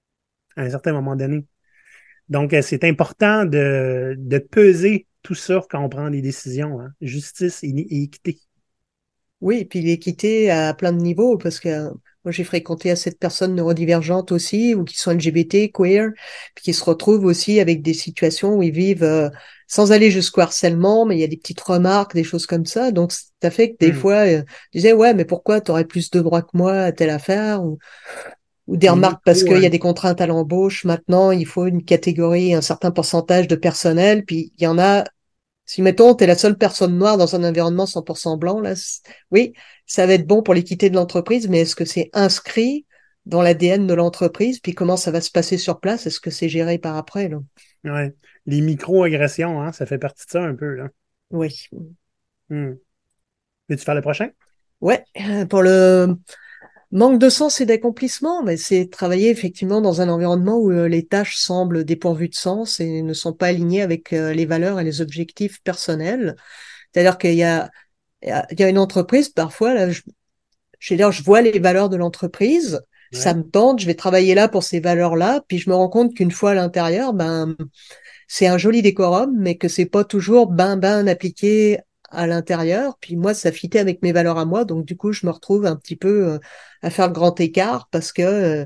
à un certain moment donné. Donc, euh, c'est important de, de peser tout ça quand on prend des décisions, hein. Justice et, et équité. Oui, et puis l'équité à plein de niveaux, parce que euh, moi j'ai fréquenté assez de personnes neurodivergentes aussi, ou qui sont L G B T, queer, puis qui se retrouvent aussi avec des situations où ils vivent euh, sans aller jusqu'au harcèlement, mais il y a des petites remarques, des choses comme ça. Donc ça fait que des Hmm. fois, euh, je disais, ouais, mais pourquoi tu aurais plus de droits que moi à telle affaire, ou, ou des Les remarques parce micros, qu'il y a hein. des contraintes à l'embauche, maintenant il faut une catégorie, un certain pourcentage de personnel, puis il y en a. Si, mettons, t'es la seule personne noire dans un environnement cent pour cent blanc, là, oui, ça va être bon pour l'équité de l'entreprise, mais est-ce que c'est inscrit dans l'A D N de l'entreprise? Puis comment ça va se passer sur place? Est-ce que c'est géré par après, là? Ouais. Les micro-agressions, hein, ça fait partie de ça un peu, là. Oui. Hmm. Veux-tu faire le prochain? Ouais, pour le manque de sens et d'accomplissement, mais c'est travailler effectivement dans un environnement où euh, les tâches semblent dépourvues de sens et ne sont pas alignées avec euh, les valeurs et les objectifs personnels. C'est-à-dire qu'il y a, il y a il y a une entreprise, parfois, là, je, je veux dire, je vois les valeurs de l'entreprise, ça Ouais. me tente, je vais travailler là pour ces valeurs-là, puis je me rends compte qu'une fois à l'intérieur, ben, c'est un joli décorum, mais que c'est pas toujours ben ben appliqué à l'intérieur. Puis moi, ça fitait avec mes valeurs à moi, donc du coup, je me retrouve un petit peu euh, à faire le grand écart parce que euh,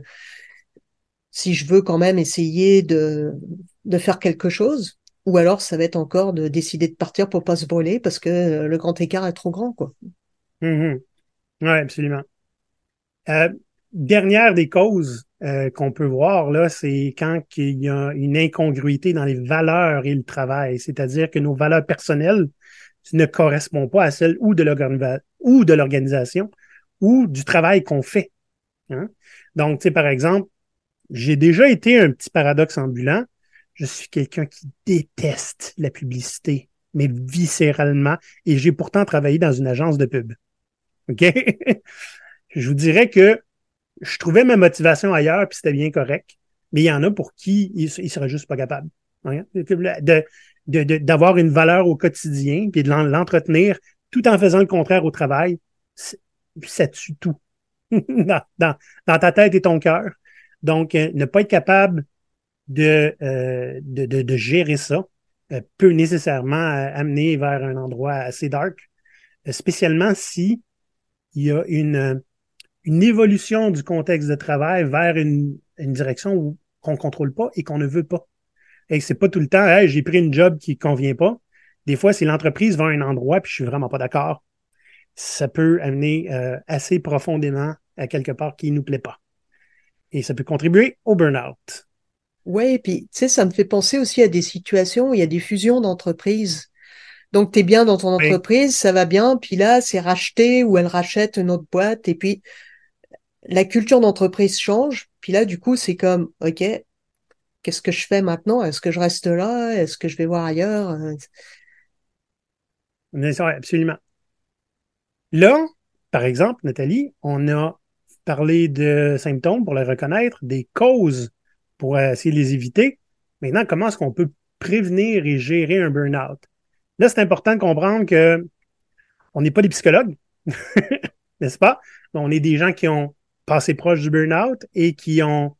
si je veux quand même essayer de de faire quelque chose, ou alors ça va être encore de décider de partir pour pas se brûler parce que euh, le grand écart est trop grand, quoi. Mhm. Ouais, absolument. Euh, Dernière des causes euh, qu'on peut voir, là, c'est quand il y a une incongruité dans les valeurs et le travail. C'est-à-dire que nos valeurs personnelles ne correspondent pas à celles ou de l'organiva- ou de l'organisation ou du travail qu'on fait. Hein. Donc, tu sais, par exemple, j'ai déjà été un petit paradoxe ambulant. Je suis quelqu'un qui déteste la publicité, mais viscéralement, et j'ai pourtant travaillé dans une agence de pub. OK? Je vous dirais que je trouvais ma motivation ailleurs, puis c'était bien correct. Mais il y en a pour qui il, il serait juste pas capable. Hein. De, de, de, d'avoir une valeur au quotidien, puis de l'entretenir tout en faisant le contraire au travail, ça tue tout dans, dans, dans ta tête et ton cœur. Donc, euh, ne pas être capable de, euh, de, de, de gérer ça euh, peut nécessairement euh, amener vers un endroit assez dark, euh, spécialement si il y a une, une évolution du contexte de travail vers une, une direction où, qu'on ne contrôle pas et qu'on ne veut pas. Et c'est pas tout le temps, hey, j'ai pris une job qui ne convient pas. Des fois, c'est l'entreprise va à un endroit puis je suis vraiment pas d'accord. Ça peut amener euh, assez profondément à quelque part qui ne nous plaît pas. Et ça peut contribuer au burn-out. Ouais, et puis, tu sais, ça me fait penser aussi à des situations où il y a des fusions d'entreprises. Donc, tu es bien dans ton Oui. entreprise, ça va bien, puis là, c'est racheté ou elle rachète une autre boîte, et puis la culture d'entreprise change, puis là, du coup, c'est comme, OK, qu'est-ce que je fais maintenant? Est-ce que je reste là? Est-ce que je vais voir ailleurs? Euh, Mais ça, ouais, absolument. Là, par exemple, Nathalie, on a parlé de symptômes pour les reconnaître, des causes pour euh, essayer de les éviter. Maintenant, comment est-ce qu'on peut prévenir et gérer un burn-out? Là, c'est important de comprendre que on n'est pas des psychologues, n'est-ce pas? On est des gens qui ont passé proche du burn-out et qui ont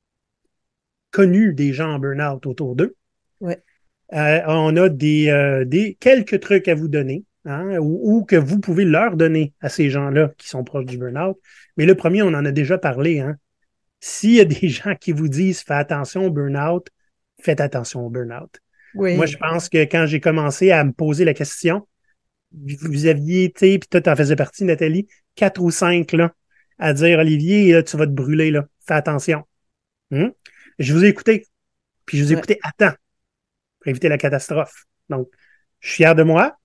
connu des gens en burn-out autour d'eux. ouais, Euh, on a des, euh, des quelques trucs à vous donner, hein, ou, ou que vous pouvez leur donner à ces gens-là qui sont proches du burn-out. Mais le premier, on en a déjà parlé. Hein. S'il y a des gens qui vous disent fais attention au burn-out, faites attention au burn-out. Moi, je oui, pense que quand j'ai commencé à me poser la question, vous aviez été, puis toi, t'en faisais partie, Nathalie, quatre ou cinq là, à dire Olivier, là, tu vas te brûler, là. Fais attention. Hum? Je vous ai écouté, puis je vous ai ouais. écouté à temps pour éviter la catastrophe. Donc, je suis fier de moi.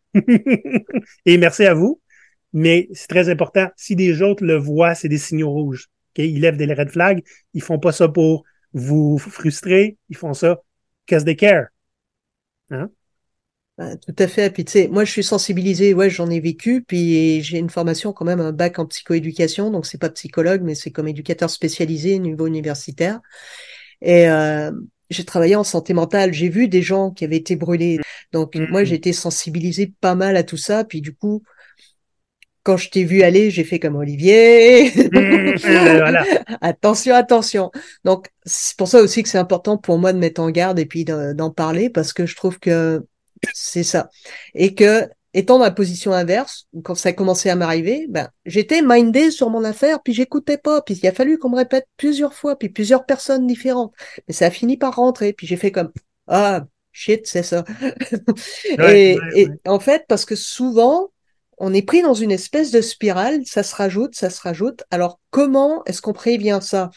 Et merci à vous. Mais c'est très important. Si des autres le voient, c'est des signaux rouges. Okay? Ils lèvent des red flags. Ils font pas ça pour vous frustrer. Ils font ça because they care. Hein? Ben, tout à fait. Puis tu sais, moi je suis sensibilisée, ouais, j'en ai vécu, puis j'ai une formation quand même, un bac en psychoéducation, donc c'est pas psychologue, mais c'est comme éducateur spécialisé au niveau universitaire. Et euh, j'ai travaillé en santé mentale, j'ai vu des gens qui avaient été brûlés. Donc moi j'ai Hum, été sensibilisée pas mal à tout ça, puis du coup, quand je t'ai vu aller, j'ai fait comme Olivier. hum, euh, voilà. Attention, attention. Donc c'est pour ça aussi que c'est important pour moi de mettre en garde et puis de- d'en parler, parce que je trouve que c'est ça. Et que, étant dans la position inverse, quand ça a commencé à m'arriver, ben, j'étais mindée sur mon affaire, puis j'écoutais pas, puis il a fallu qu'on me répète plusieurs fois, puis plusieurs personnes différentes. Mais ça a fini par rentrer, puis j'ai fait comme, ah, shit, c'est ça. Ouais, Et, ouais, et ouais. en fait, parce que souvent, on est pris dans une espèce de spirale, ça se rajoute, ça se rajoute. Alors, comment est-ce qu'on prévient ça?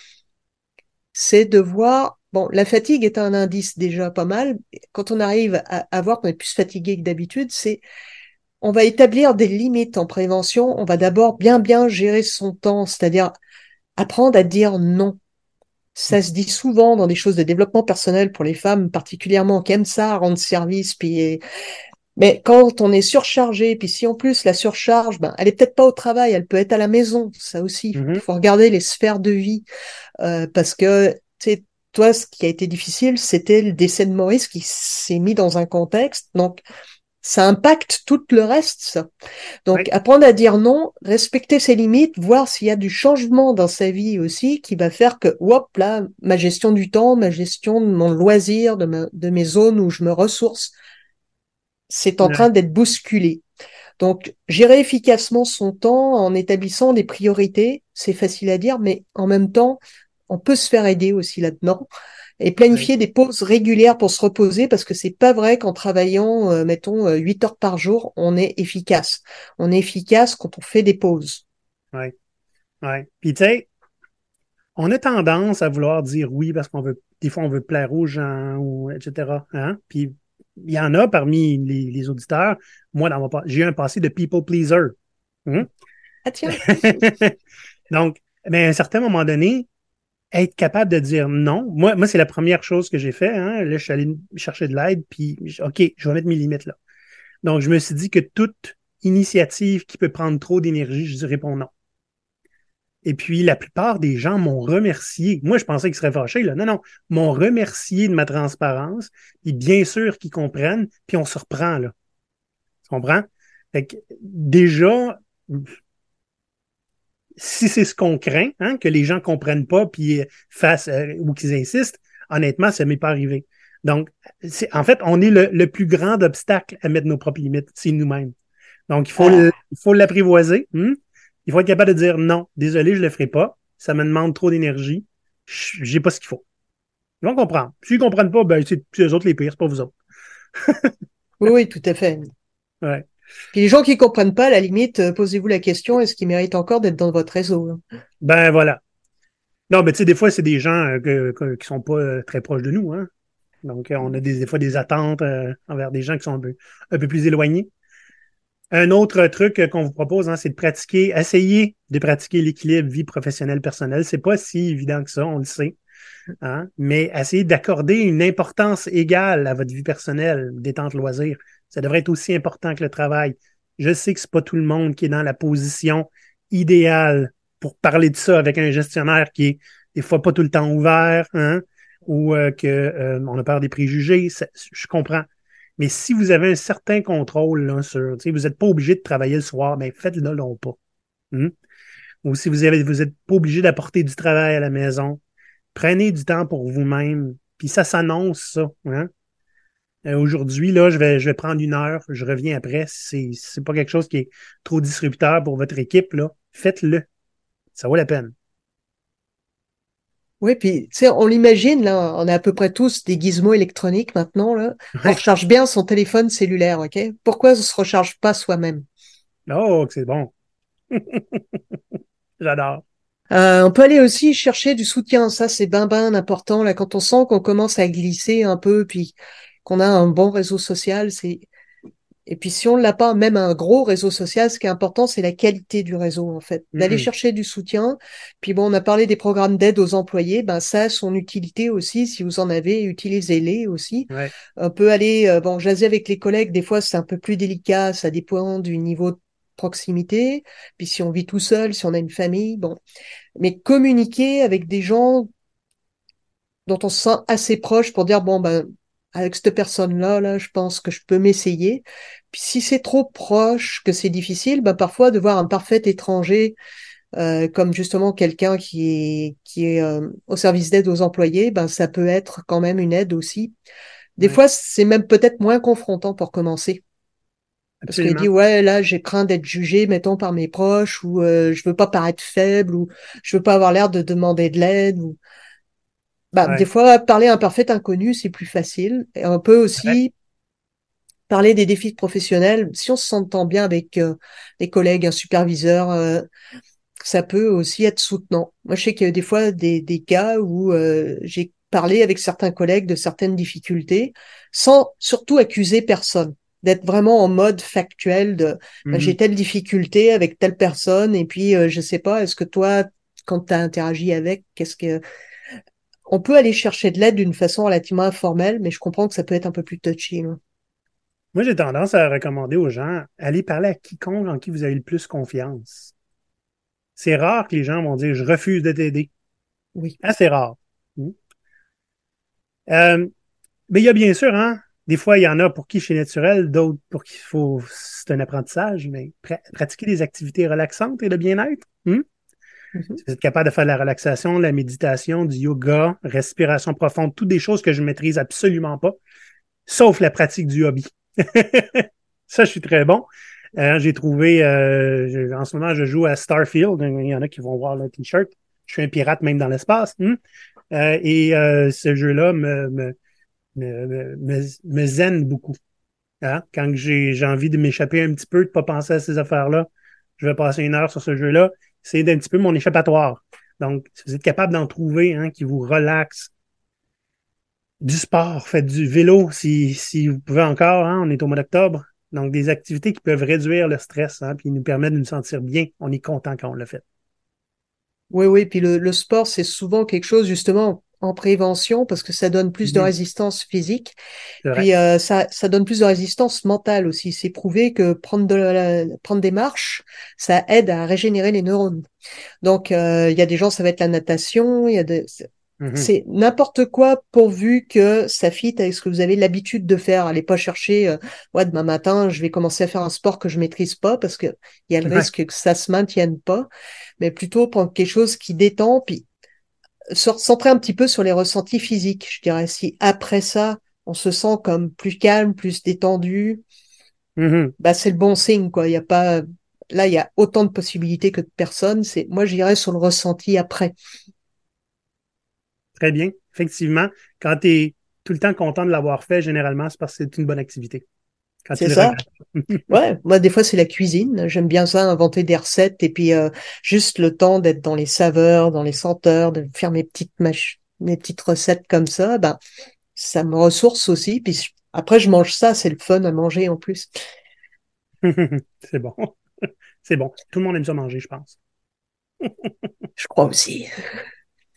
C'est de voir, bon, la fatigue est un indice déjà pas mal. Quand on arrive à, à voir qu'on est plus fatigué que d'habitude, c'est, on va établir des limites en prévention. On va d'abord bien, bien gérer son temps, c'est-à-dire apprendre à dire non. Ça se dit souvent dans des choses de développement personnel pour les femmes, particulièrement qui aiment ça, rendre service, puis mais quand on est surchargé, puis si en plus la surcharge, ben, elle est peut-être pas au travail, elle peut être à la maison, ça aussi. Il Mhm, faut regarder les sphères de vie. Euh, parce que, tu sais, toi, ce qui a été difficile, c'était le décès de Maurice qui s'est mis dans un contexte. Donc, ça impacte tout le reste, ça. Donc, ouais, apprendre à dire non, respecter ses limites, voir s'il y a du changement dans sa vie aussi qui va faire que, hop, là, ma gestion du temps, ma gestion de mon loisir, de, ma- de mes zones où je me ressource, c'est en train ouais, d'être bousculé. Donc, gérer efficacement son temps en établissant des priorités, c'est facile à dire, mais en même temps, on peut se faire aider aussi là-dedans et ouais, planifier des pauses régulières pour se reposer parce que c'est pas vrai qu'en travaillant, euh, mettons, euh, huit heures par jour, on est efficace. On est efficace quand on fait des pauses. ouais, ouais. Puis, tu sais, on a tendance à vouloir dire oui parce qu'on veut, des fois, on veut plaire aux gens, ou et cetera. Hein? Puis, il y en a parmi les, les auditeurs. Moi, dans mon, pas- j'ai un passé de people pleaser. Hein? Ah tiens, Donc, mais à un certain moment donné, être capable de dire non. Moi, moi c'est la première chose que j'ai fait. Hein. Là, je suis allé chercher de l'aide, puis OK, je vais mettre mes limites là. Donc, je me suis dit que toute initiative qui peut prendre trop d'énergie, je réponds non. Et puis, la plupart des gens m'ont remercié. Moi, je pensais qu'ils seraient fâchés, là. Non, non, m'ont remercié de ma transparence. Et bien sûr qu'ils comprennent, puis on se reprend, là. Tu comprends? Fait que, déjà, si c'est ce qu'on craint, hein, que les gens ne comprennent pas puis euh, fassent euh, ou qu'ils insistent, honnêtement, ça ne m'est pas arrivé. Donc, c'est, en fait, on est le, le plus grand obstacle à mettre nos propres limites, c'est nous-mêmes. Donc, il faut, l- ah, il faut l'apprivoiser. Hmm? Il faut être capable de dire non, désolé, je ne le ferai pas. Ça me demande trop d'énergie. Je n'ai pas ce qu'il faut. Ils vont comprendre. S'ils ne comprennent pas, ben, c'est, c'est eux autres les pires, c'est pas vous autres. oui, oui, tout à fait. Ouais. Puis les gens qui comprennent pas, à la limite, euh, posez-vous la question, est-ce qu'ils méritent encore d'être dans votre réseau? Hein? Ben voilà. Non, mais tu sais, des fois, c'est des gens euh, que- que- qui sont pas euh, très proches de nous, hein. Donc, euh, on a des, des fois des attentes euh, envers des gens qui sont un peu, un peu plus éloignés. Un autre truc euh, qu'on vous propose, hein, c'est de pratiquer, essayer de pratiquer l'équilibre vie professionnelle personnelle. C'est pas si évident que ça, on le sait. hein, mais essayez d'accorder une importance égale à votre vie personnelle, détente loisir. Ça devrait être aussi important que le travail. Je sais que c'est pas tout le monde qui est dans la position idéale pour parler de ça avec un gestionnaire qui est des fois pas tout le temps ouvert, hein, ou euh, que euh, on a peur des préjugés. Ça, je comprends. Mais si vous avez un certain contrôle là, sur, tu sais, vous n'êtes pas obligé de travailler le soir, mais faites-le non pas. Hein. Ou si vous avez, vous n'êtes pas obligé d'apporter du travail à la maison, prenez du temps pour vous-même. Puis ça s'annonce, ça. Hein? Euh, aujourd'hui, là, je vais, je vais prendre une heure, je reviens après. C'est, c'est pas quelque chose qui est trop disrupteur pour votre équipe, là. Faites-le. Ça vaut la peine. Oui, puis tu sais, on l'imagine, là, on a à peu près tous des gizmos électroniques maintenant, là. On Ouais. recharge bien son téléphone cellulaire, OK? Pourquoi on se recharge pas soi-même? Oh, c'est bon. J'adore. Euh, on peut aller aussi chercher du soutien, ça c'est ben ben important, là, quand on sent qu'on commence à glisser un peu, puis qu'on a un bon réseau social, c'est et puis si on l'a pas, même un gros réseau social, ce qui est important, c'est la qualité du réseau, en fait. D'aller Mhm. chercher du soutien. Puis bon, on a parlé des programmes d'aide aux employés, ben ça a son utilité aussi. Si vous en avez, utilisez-les aussi. Ouais. On peut aller, euh, bon, jaser avec les collègues, des fois c'est un peu plus délicat, ça dépend du niveau de proximité. Puis si on vit tout seul, si on a une famille, bon. Mais communiquer avec des gens dont on se sent assez proche pour dire, bon, ben, avec cette personne-là, là, je pense que je peux m'essayer. Puis si c'est trop proche, que c'est difficile, ben, parfois de voir un parfait étranger, euh, comme justement quelqu'un qui est, qui est euh, au service d'aide aux employés, ben, ça peut être quand même une aide aussi. Des Ouais. fois, c'est même peut-être moins confrontant pour commencer. Parce qu'il dit, Absolument. ouais, là, j'ai craint d'être jugé, mettons, par mes proches, ou euh, je veux pas paraître faible, ou je veux pas avoir l'air de demander de l'aide, ou bah, des Ouais. fois, parler à un parfait inconnu, c'est plus facile. Et on peut Ouais. aussi parler des défis professionnels. Si on se s'entend bien avec euh, des collègues, un superviseur, euh, ça peut aussi être soutenant. Moi, je sais qu'il y a des fois des, des cas où euh, j'ai parlé avec certains collègues de certaines difficultés, sans surtout accuser personne, d'être vraiment en mode factuel de ben, j'ai Mhm. telle difficulté avec telle personne, et puis euh, je sais pas, est-ce que toi, quand tu as interagi avec, qu'est-ce que on peut aller chercher de l'aide d'une façon relativement informelle, mais je comprends que ça peut être un peu plus touchy, là. Moi, j'ai tendance à recommander aux gens, allez parler à quiconque en qui vous avez le plus confiance. C'est rare que les gens vont dire, je refuse de t'aider. Oui. Assez rare. Mm. Euh, mais il y a bien sûr, hein, des fois, il y en a pour qui c'est naturel, d'autres pour qui il faut, c'est un apprentissage, mais pra- pratiquer des activités relaxantes et de bien-être. Hmm? Mhm. Si vous êtes capable de faire de la relaxation, de la méditation, du yoga, respiration profonde, toutes des choses que je maîtrise absolument pas, sauf la pratique du hobby. Ça, je suis très bon. Euh, j'ai trouvé, euh, je- en ce moment, je joue à Starfield. Il y en a qui vont voir le t-shirt. Je suis un pirate même dans l'espace. Hmm? Euh, et euh, ce jeu-là me, me, me, me, me zen beaucoup. Hein? Quand j'ai, j'ai envie de m'échapper un petit peu, de ne pas penser à ces affaires-là, je vais passer une heure sur ce jeu-là. C'est un petit peu mon échappatoire. Donc, si vous êtes capable d'en trouver hein, qui vous relaxe, du sport, faites du vélo si, si vous pouvez encore, hein, on est au mois d'octobre. Donc, des activités qui peuvent réduire le stress, hein, puis nous permettre de nous sentir bien. On est content quand on l'a fait. Oui, oui, puis le, le sport, c'est souvent quelque chose justement en prévention parce que ça donne plus de Mhm. résistance physique, C'est vrai. puis euh, ça, ça donne plus de résistance mentale aussi. C'est prouvé que prendre de la- prendre des marches, ça aide à régénérer les neurones. Donc, euh, il y a des gens, ça va être la natation, il y a des, Mhm. c'est n'importe quoi pourvu que ça fit avec ce que vous avez l'habitude de faire. Allez pas chercher, euh, ouais, demain matin, je vais commencer à faire un sport que je maîtrise pas parce que il y a le Ouais. risque que ça se maintienne pas, mais plutôt prendre quelque chose qui détend, puis se centrer un petit peu sur les ressentis physiques. Je dirais, si après ça, on se sent comme plus calme, plus détendu, Mhm. bah, c'est le bon signe, quoi. Il y a pas, là, il y a autant de possibilités que de personnes. C'est, moi, je dirais sur le ressenti après. Très bien. Effectivement, quand tu es tout le temps content de l'avoir fait, généralement, c'est parce que c'est une bonne activité. Quand tu C'est le ça. regrettes. Ouais, moi des fois c'est la cuisine. J'aime bien ça, inventer des recettes et puis euh, juste le temps d'être dans les saveurs, dans les senteurs, de faire mes petites mach- mes petites recettes comme ça. Ben ça me ressource aussi. Puis je- après je mange ça, c'est le fun à manger en plus. C'est bon. C'est bon. Tout le monde aime ça manger, je pense. Je crois aussi.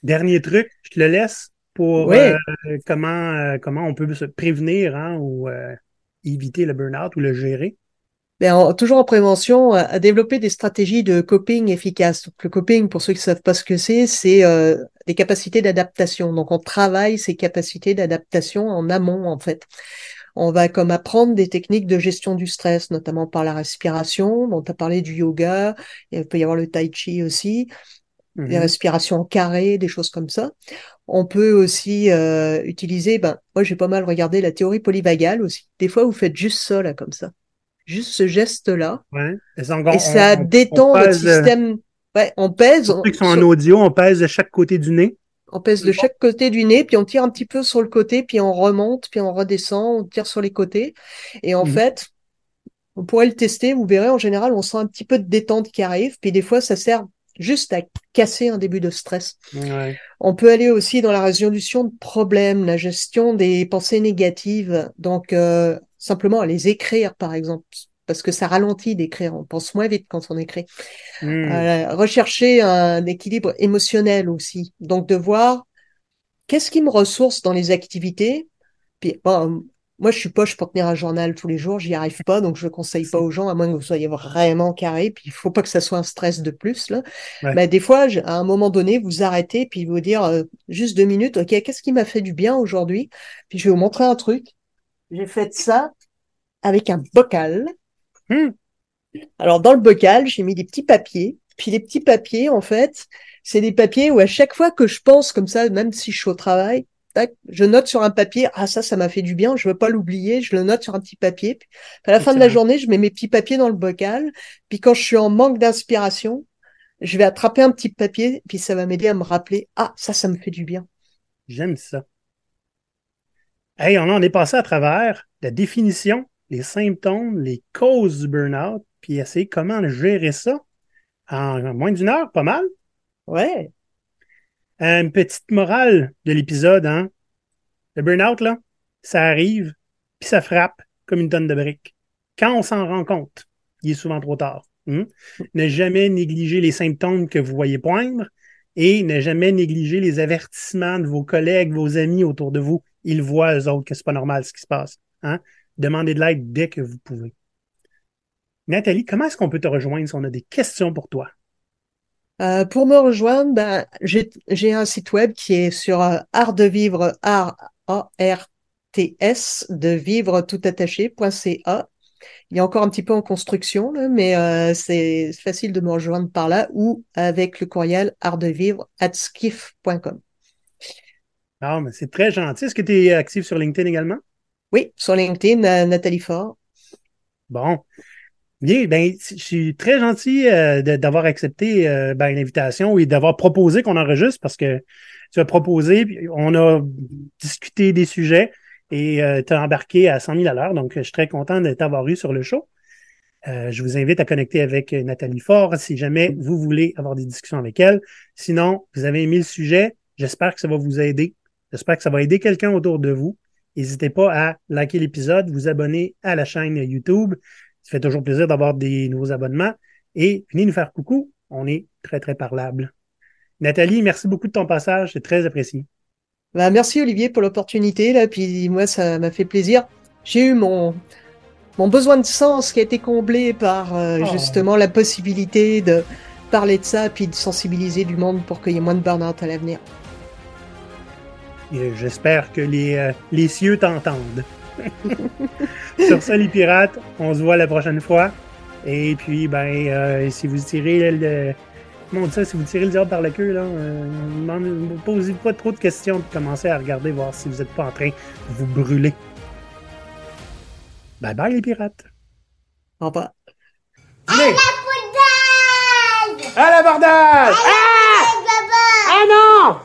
Dernier truc, je te le laisse pour euh, Oui. comment, euh, comment on peut se prévenir hein, ou euh, éviter le burn-out ou le gérer. Ben, en- toujours en prévention, à, à développer des stratégies de coping efficaces. Donc, le coping, pour ceux qui ne savent pas ce que c'est, c'est euh, des capacités d'adaptation. Donc, on travaille ces capacités d'adaptation en amont, en fait. On va comme apprendre des techniques de gestion du stress, notamment par la respiration. Bon, tu as parlé du yoga, il peut y avoir le tai chi aussi, des Mhm. respirations carrées, des choses comme ça. On peut aussi euh, utiliser, ben, moi j'ai pas mal regardé la théorie polyvagale aussi. Des fois, vous faites juste ça, là, comme ça. Juste ce geste-là. Ouais. Et donc, Et on, ça on, on détend votre pèse, euh, système. Ouais, on pèse, pour ceux on, qui sont en sur- audio, on pèse de chaque côté du nez. on pèse de chaque côté du nez, puis on tire un petit peu sur le côté, puis on remonte, puis on redescend, on tire sur les côtés. Et en Mhm. fait, on pourrait le tester, vous verrez, en général, on sent un petit peu de détente qui arrive, puis des fois, ça sert juste à casser un début de stress. Ouais. On peut aller aussi dans la résolution de problèmes, la gestion des pensées négatives, donc euh, simplement à les écrire, par exemple, parce que ça ralentit d'écrire, on pense moins vite quand on écrit. Mhm. Euh, rechercher un équilibre émotionnel aussi, donc de voir qu'est-ce qui me ressource dans les activités. Puis, bon, moi, je suis poche pour tenir un journal tous les jours, j'y arrive pas, donc je ne conseille pas aux gens, à moins que vous soyez vraiment carré. Puis, il faut pas que ça soit un stress de plus, là. Ouais. Mais des fois, à un moment donné, vous arrêtez, puis vous dire euh, juste deux minutes, OK, qu'est-ce qui m'a fait du bien aujourd'hui? Puis, je vais vous montrer un truc. J'ai fait ça avec un bocal. Mhm. Alors, dans le bocal, j'ai mis des petits papiers. Puis, les petits papiers, en fait, c'est des papiers où à chaque fois que je pense comme ça, même si je suis au travail, tac, je note sur un papier, ah ça, ça m'a fait du bien, je veux pas l'oublier, je le note sur un petit papier. Puis, à la fin de la Excellent. journée, je mets mes petits papiers dans le bocal. Puis quand je suis en manque d'inspiration, je vais attraper un petit papier, puis ça va m'aider à me rappeler, ah ça, ça me fait du bien. J'aime ça. Hey, on, on est passé à travers la définition, les symptômes, les causes du burn-out, puis essayer comment gérer ça en moins d'une heure, pas mal. Ouais. Euh, Une petite morale de l'épisode, hein? Le burn-out, là, ça arrive, puis ça frappe comme une tonne de briques. Quand on s'en rend compte, il est souvent trop tard. Hein? Ne jamais négliger les symptômes que vous voyez poindre et ne jamais négliger les avertissements de vos collègues, vos amis autour de vous. Ils voient, eux autres, que c'est pas normal ce qui se passe. Hein? Demandez de l'aide dès que vous pouvez. Nathalie, comment est-ce qu'on peut te rejoindre si on a des questions pour toi? Euh, pour me rejoindre, ben, j'ai, j'ai un site web qui est sur euh, art de vivre, art, A R T S, de vivre tout attaché.ca. Il est encore un petit peu en construction, là, mais euh, c'est facile de me rejoindre par là ou avec le courriel artdevivre arobase skiff point com. Ah, mais c'est très gentil. Est-ce que tu es actif sur LinkedIn également? Oui, sur LinkedIn, euh, Nathalie Faure. Bon. Bien, ben, je suis très gentil euh, de- d'avoir accepté euh, ben, l'invitation et d'avoir proposé qu'on enregistre parce que tu as proposé, puis on a discuté des sujets et tu as embarqué à cent mille à l'heure. Donc, je suis très content de t'avoir eu sur le show. Euh, je vous invite à connecter avec Nathalie Faure si jamais vous voulez avoir des discussions avec elle. Sinon, vous avez aimé le sujet. J'espère que ça va vous aider. J'espère que ça va aider quelqu'un autour de vous. N'hésitez pas à liker l'épisode, vous abonner à la chaîne YouTube. Ça fait toujours plaisir d'avoir des nouveaux abonnements. Et venez nous faire coucou. On est très, très parlable. Nathalie, merci beaucoup de ton passage. C'est très apprécié. Ben, merci Olivier pour l'opportunité, là, puis moi, ça m'a fait plaisir. J'ai eu mon, mon besoin de sens qui a été comblé par euh, Oh. justement la possibilité de parler de ça, puis de sensibiliser du monde pour qu'il y ait moins de burn-out à l'avenir. Et j'espère que les, euh, les cieux t'entendent. Sur ça, les pirates, on se voit la prochaine fois. Et puis, ben, euh, si vous tirez le. Comment on dit ça? Si vous tirez le diable par la queue, là, euh, ne posez pas trop de questions, puis commencez à regarder, voir si vous n'êtes pas en train de vous brûler. Bye bye, les pirates. Au revoir. Allez! L'abordage! À l'abordage! Ah! Ah non!